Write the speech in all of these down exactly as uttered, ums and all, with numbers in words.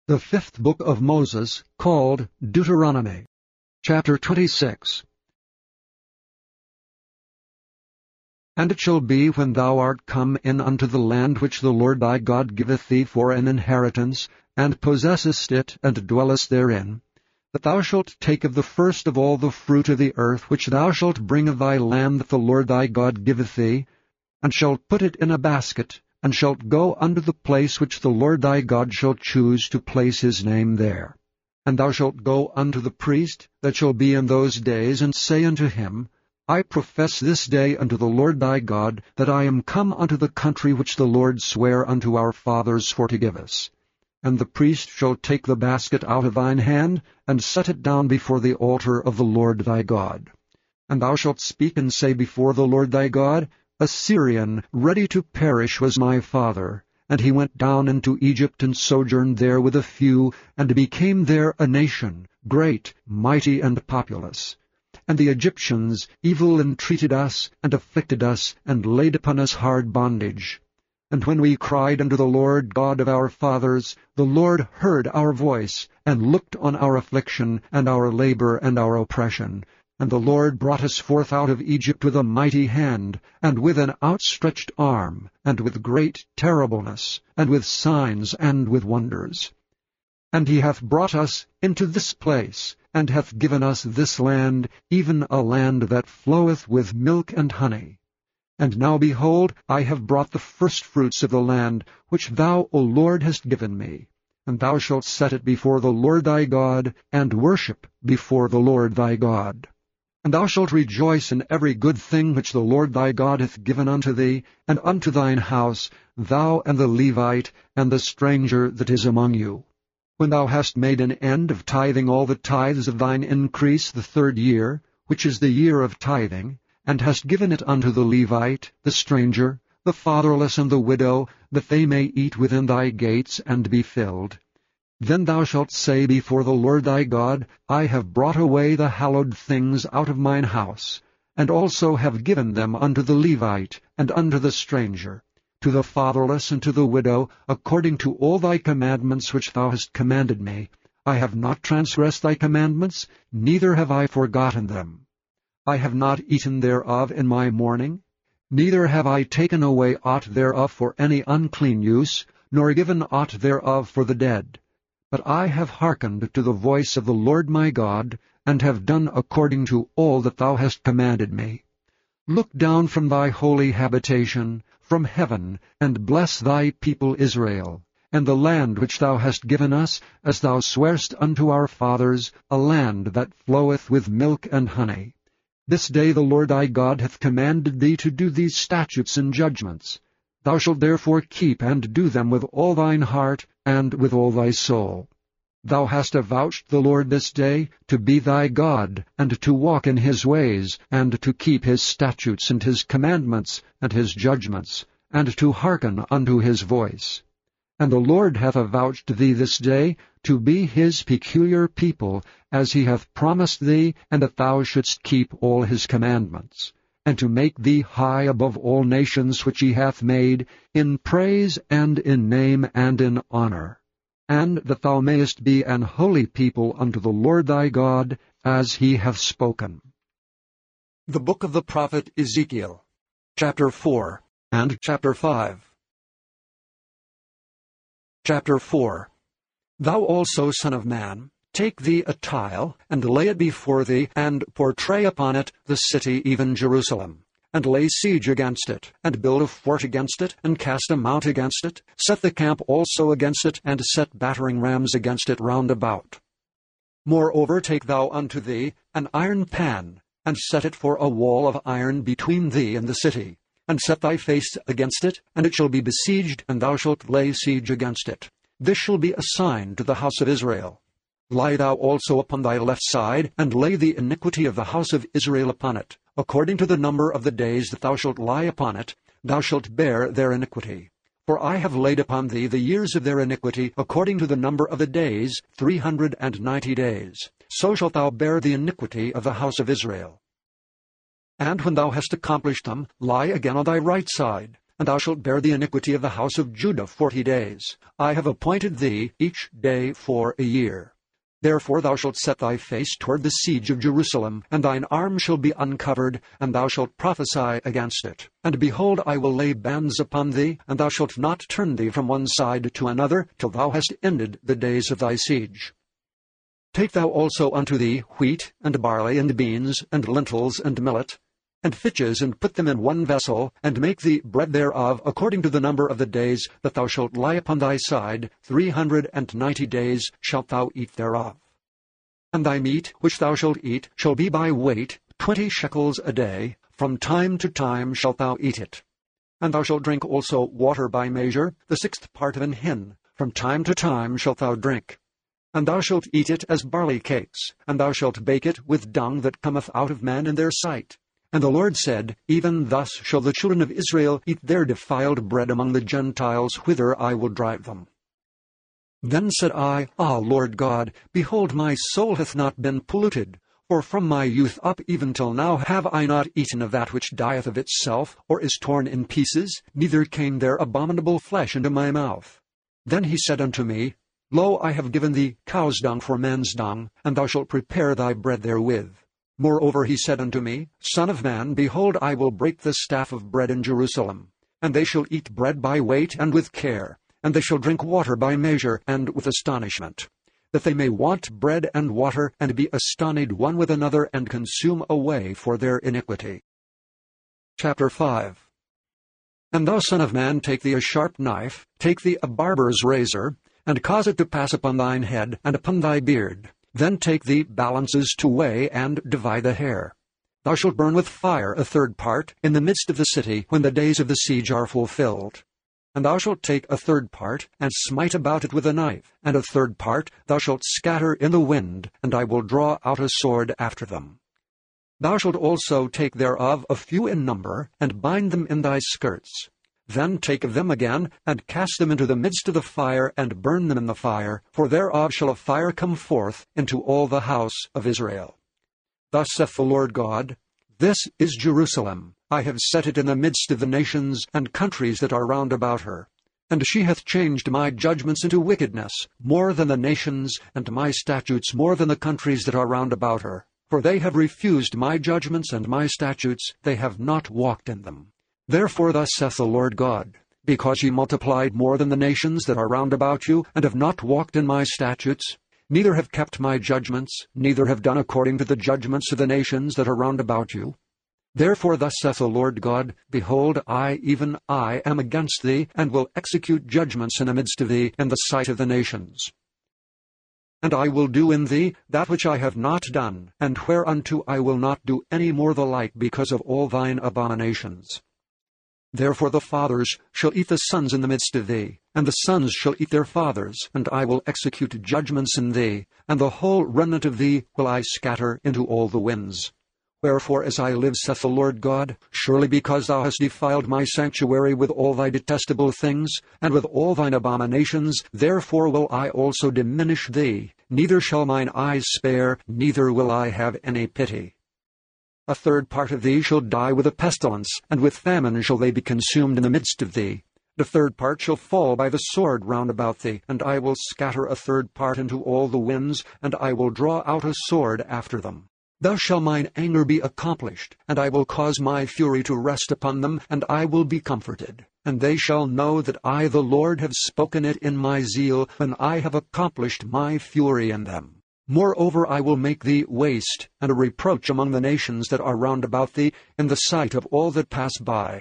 The fifth book of Moses, called Deuteronomy, chapter twenty-six. And it shall be, when thou art come in unto the land which the Lord thy God giveth thee for an inheritance, and possessest it, and dwellest therein, that thou shalt take of the first of all the fruit of the earth which thou shalt bring of thy land that the Lord thy God giveth thee, and shalt put it in a basket, and shalt go unto the place which the Lord thy God shall choose to place his name there. And thou shalt go unto the priest that shall be in those days, and say unto him, I profess this day unto the Lord thy God, that I am come unto the country which the Lord sware unto our fathers for to give us. And the priest shall take the basket out of thine hand, and set it down before the altar of the Lord thy God. And thou shalt speak and say before the Lord thy God, A Syrian ready to perish was my father, and he went down into Egypt and sojourned there with a few, and became there a nation, great, mighty, and populous. And the Egyptians evil entreated us, and afflicted us, and laid upon us hard bondage. And when we cried unto the Lord God of our fathers, the Lord heard our voice, and looked on our affliction, and our labor, and our oppression. And the Lord brought us forth out of Egypt with a mighty hand, and with an outstretched arm, and with great terribleness, and with signs, and with wonders. And he hath brought us into this place, and hath given us this land, even a land that floweth with milk and honey. And now, behold, I have brought the firstfruits of the land, which thou, O Lord, hast given me. And thou shalt set it before the Lord thy God, and worship before the Lord thy God. And thou shalt rejoice in every good thing which the Lord thy God hath given unto thee, and unto thine house, thou and the Levite, and the stranger that is among you. When thou hast made an end of tithing all the tithes of thine increase the third year, which is the year of tithing, and hast given it unto the Levite, the stranger, the fatherless, and the widow, that they may eat within thy gates, and be filled, then thou shalt say before the Lord thy God, I have brought away the hallowed things out of mine house, and also have given them unto the Levite, and unto the stranger, to the fatherless, and to the widow, according to all thy commandments which thou hast commanded me. I have not transgressed thy commandments, neither have I forgotten them. I have not eaten thereof in my mourning, neither have I taken away aught thereof for any unclean use, nor given aught thereof for the dead. But I have hearkened to the voice of the Lord my God, and have done according to all that thou hast commanded me. Look down from thy holy habitation, from heaven, and bless thy people Israel, and the land which thou hast given us, as thou swarest unto our fathers, a land that floweth with milk and honey. This day the Lord thy God hath commanded thee to do these statutes and judgments. Thou shalt therefore keep and do them with all thine heart, and with all thy soul. Thou hast avouched the Lord this day to be thy God, and to walk in his ways, and to keep his statutes, and his commandments, and his judgments, and to hearken unto his voice. And the Lord hath avouched thee this day to be his peculiar people, as he hath promised thee, and that thou shouldst keep all his commandments, and to make thee high above all nations which he hath made, in praise, and in name, and in honor, and that thou mayest be an holy people unto the Lord thy God, as he hath spoken. The book of the prophet Ezekiel, chapter four, and chapter five. Chapter four. Thou also, son of man, take thee a tile, and lay it before thee, and portray upon it the city, even Jerusalem, and lay siege against it, and build a fort against it, and cast a mount against it, set the camp also against it, and set battering rams against it round about. Moreover take thou unto thee an iron pan, and set it for a wall of iron between thee and the city, and set thy face against it, and it shall be besieged, and thou shalt lay siege against it. This shall be a sign to the house of Israel. Lie thou also upon thy left side, and lay the iniquity of the house of Israel upon it. According to the number of the days that thou shalt lie upon it, thou shalt bear their iniquity. For I have laid upon thee the years of their iniquity, according to the number of the days, three hundred and ninety days. So shalt thou bear the iniquity of the house of Israel. And when thou hast accomplished them, lie again on thy right side. and thou shalt bear the iniquity of the house of Judah forty days. I have appointed thee each day for a year. Therefore thou shalt set thy face toward the siege of Jerusalem, and thine arm shall be uncovered, and thou shalt prophesy against it. And behold, I will lay bands upon thee, and thou shalt not turn thee from one side to another, till thou hast ended the days of thy siege. Take thou also unto thee wheat, and barley, and beans, and lentils, and millet, and fitches, and put them in one vessel, and make thee bread thereof, according to the number of the days that thou shalt lie upon thy side, three hundred and ninety days shalt thou eat thereof. And thy meat, which thou shalt eat, shall be by weight, twenty shekels a day. From time to time shalt thou eat it. And thou shalt drink also water by measure, the sixth part of an hin. From time to time shalt thou drink. And thou shalt eat it as barley cakes, and thou shalt bake it with dung that cometh out of man in their sight. And the Lord said, Even thus shall the children of Israel eat their defiled bread among the Gentiles, whither I will drive them. Then said I, Ah, Lord God, behold, my soul hath not been polluted. For from my youth up even till now have I not eaten of that which dieth of itself, or is torn in pieces, neither came there abominable flesh into my mouth. Then he said unto me, Lo, I have given thee cow's dung for man's dung, and thou shalt prepare thy bread therewith. Moreover he said unto me, Son of man, behold, I will break the staff of bread in Jerusalem. And they shall eat bread by weight and with care, and they shall drink water by measure and with astonishment, that they may want bread and water, and be astonied one with another, and consume away for their iniquity. Chapter five. And thou, son of man, take thee a sharp knife, take thee a barber's razor, and cause it to pass upon thine head, and upon thy beard. Then take thee balances to weigh, and divide the hair. Thou shalt burn with fire a third part in the midst of the city, when the days of the siege are fulfilled. And thou shalt take a third part, and smite about it with a knife, and a third part thou shalt scatter in the wind, and I will draw out a sword after them. Thou shalt also take thereof a few in number, and bind them in thy skirts. Then take of them again, and cast them into the midst of the fire, and burn them in the fire, for thereof shall a fire come forth into all the house of Israel. Thus saith the Lord God, This is Jerusalem. I have set it in the midst of the nations and countries that are round about her. And she hath changed my judgments into wickedness, more than the nations, and my statutes more than the countries that are round about her. For they have refused my judgments and my statutes, they have not walked in them. Therefore thus saith the Lord God, Because ye multiplied more than the nations that are round about you, and have not walked in my statutes, neither have kept my judgments, neither have done according to the judgments of the nations that are round about you. Therefore thus saith the Lord God, Behold, I, even I, am against thee, and will execute judgments in the midst of thee, in the sight of the nations. And I will do in thee that which I have not done, and whereunto I will not do any more the like, because of all thine abominations. Therefore the fathers shall eat the sons in the midst of thee, and the sons shall eat their fathers, and I will execute judgments in thee, and the whole remnant of thee will I scatter into all the winds. Wherefore, as I live, saith the Lord God, surely because thou hast defiled my sanctuary with all thy detestable things, and with all thine abominations, therefore will I also diminish thee, neither shall mine eyes spare, neither will I have any pity. A third part of thee shall die with a pestilence, and with famine shall they be consumed in the midst of thee. The third part shall fall by the sword round about thee, and I will scatter a third part into all the winds, and I will draw out a sword after them. Thus shall mine anger be accomplished, and I will cause my fury to rest upon them, and I will be comforted. And they shall know that I the Lord have spoken it in my zeal, when I have accomplished my fury in them. Moreover, I will make thee waste, and a reproach among the nations that are round about thee, in the sight of all that pass by.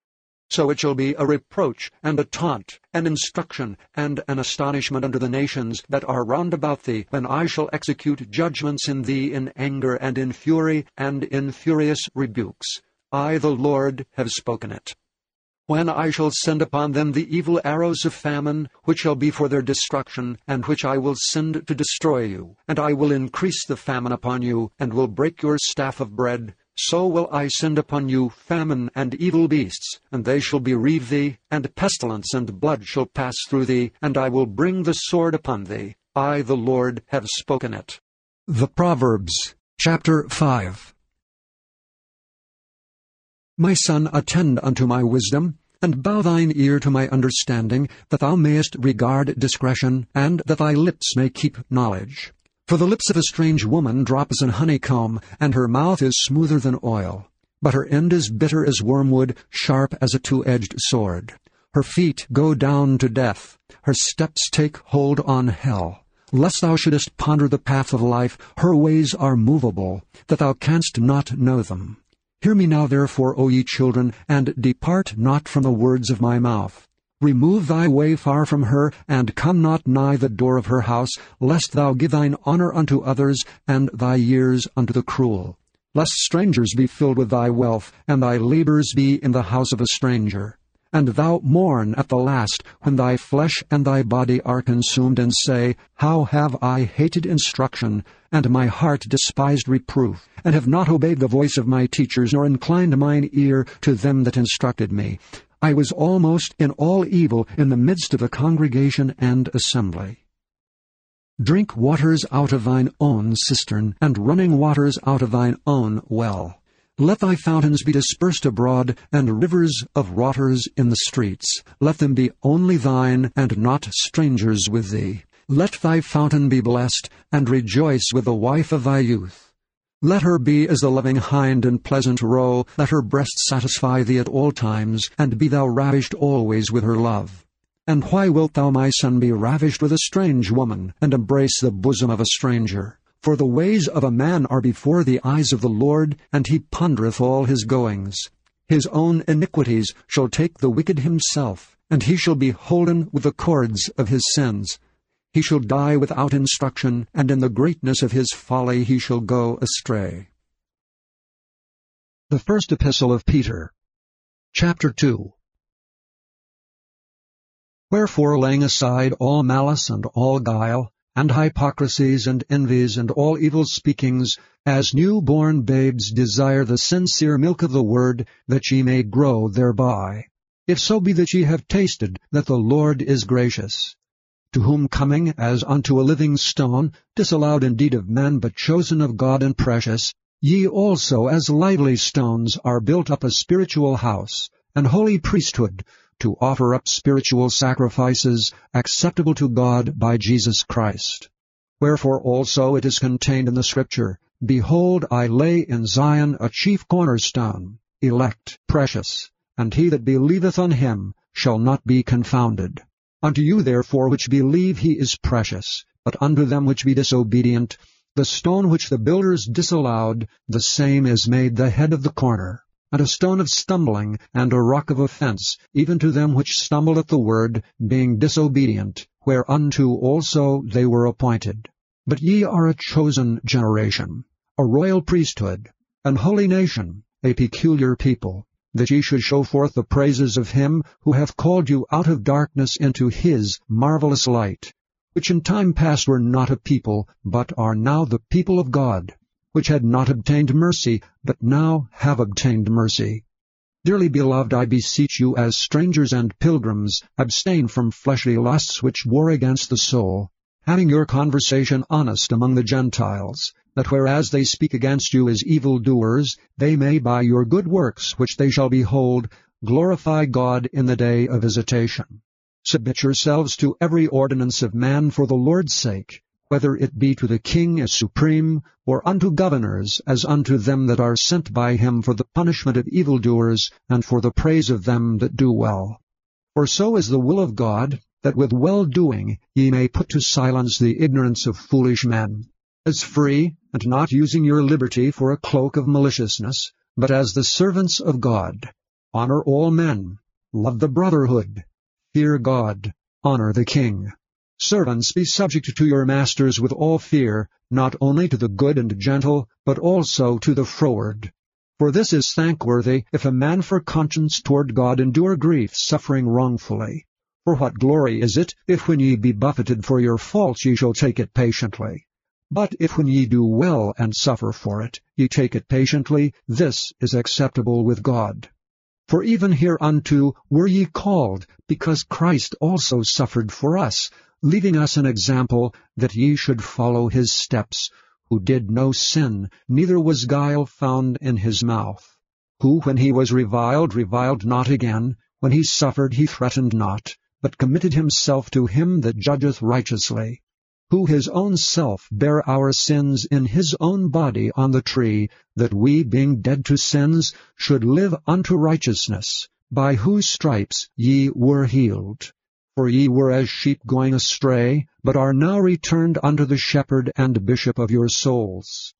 So it shall be a reproach, and a taunt, and instruction, and an astonishment unto the nations that are round about thee, when I shall execute judgments in thee in anger, and in fury, and in furious rebukes. I, the Lord, have spoken it. When I shall send upon them the evil arrows of famine, which shall be for their destruction, and which I will send to destroy you, and I will increase the famine upon you, and will break your staff of bread, so will I send upon you famine and evil beasts, and they shall bereave thee, and pestilence and blood shall pass through thee, and I will bring the sword upon thee. I, the Lord, have spoken it. The Proverbs, chapter five. My son, attend unto my wisdom, and bow thine ear to my understanding, that thou mayest regard discretion, and that thy lips may keep knowledge. For the lips of a strange woman drop as an honeycomb, and her mouth is smoother than oil. But her end is bitter as wormwood, sharp as a two-edged sword. Her feet go down to death, her steps take hold on hell. Lest thou shouldest ponder the path of life, her ways are movable, that thou canst not know them. Hear me now therefore, O ye children, and depart not from the words of my mouth. Remove thy way far from her, and come not nigh the door of her house, lest thou give thine honor unto others, and thy years unto the cruel. Lest strangers be filled with thy wealth, and thy labors be in the house of a stranger. And thou mourn at the last, when thy flesh and thy body are consumed, and say, How have I hated instruction, and my heart despised reproof, and have not obeyed the voice of my teachers, nor inclined mine ear to them that instructed me. I was almost in all evil in the midst of the congregation and assembly. Drink waters out of thine own cistern, and running waters out of thine own well. Let thy fountains be dispersed abroad, and rivers of waters in the streets. Let them be only thine, and not strangers with thee. Let thy fountain be blessed, and rejoice with the wife of thy youth. Let her be as the loving hind in pleasant roe. Let her breast satisfy thee at all times, and be thou ravished always with her love. And why wilt thou, my son, be ravished with a strange woman, and embrace the bosom of a stranger? For the ways of a man are before the eyes of the Lord, and he pondereth all his goings. His own iniquities shall take the wicked himself, and he shall be holden with the cords of his sins. He shall die without instruction, and in the greatness of his folly he shall go astray. The First Epistle of Peter, Chapter two. Wherefore, laying aside all malice and all guile, and hypocrisies and envies and all evil speakings, as new-born babes desire the sincere milk of the word, that ye may grow thereby. If so be that ye have tasted that the Lord is gracious. To whom coming as unto a living stone, disallowed indeed of men, but chosen of God and precious, ye also as lively stones are built up a spiritual house, and holy priesthood, to offer up spiritual sacrifices acceptable to God by Jesus Christ. Wherefore also it is contained in the Scripture, Behold, I lay in Zion a chief cornerstone, elect, precious, and he that believeth on him shall not be confounded. Unto you therefore which believe he is precious, but unto them which be disobedient, the stone which the builders disallowed, the same is made the head of the corner, and a stone of stumbling, and a rock of offense, even to them which stumble at the word, being disobedient, whereunto also they were appointed. But ye are a chosen generation, a royal priesthood, an holy nation, a peculiar people, that ye should show forth the praises of him who hath called you out of darkness into his marvelous light, which in time past were not a people, but are now the people of God, which had not obtained mercy, but now have obtained mercy. Dearly beloved, I beseech you, as strangers and pilgrims, abstain from fleshly lusts which war against the soul, having your conversation honest among the Gentiles, that whereas they speak against you as evildoers, they may by your good works which they shall behold glorify God in the day of visitation. Submit yourselves to every ordinance of man for the Lord's sake, whether it be to the king as supreme, or unto governors, as unto them that are sent by him for the punishment of evildoers, and for the praise of them that do well. For so is the will of God, that with well-doing ye may put to silence the ignorance of foolish men. As free, and not using your liberty for a cloak of maliciousness, but as the servants of God. Honor all men, love the brotherhood, fear God, honor the king. Servants, be subject to your masters with all fear, not only to the good and gentle, but also to the froward. For this is thankworthy, if a man for conscience toward God endure grief, suffering wrongfully. For what glory is it, if when ye be buffeted for your faults ye shall take it patiently? But if when ye do well and suffer for it, ye take it patiently, this is acceptable with God. For even hereunto were ye called, because Christ also suffered for us, leaving us an example that ye should follow his steps, who did no sin, neither was guile found in his mouth, who when he was reviled reviled not again, when he suffered he threatened not, but committed himself to him that judgeth righteously, who his own self bare our sins in his own body on the tree, that we, being dead to sins, should live unto righteousness, by whose stripes ye were healed. For ye were as sheep going astray, but are now returned unto the Shepherd and Bishop of your souls.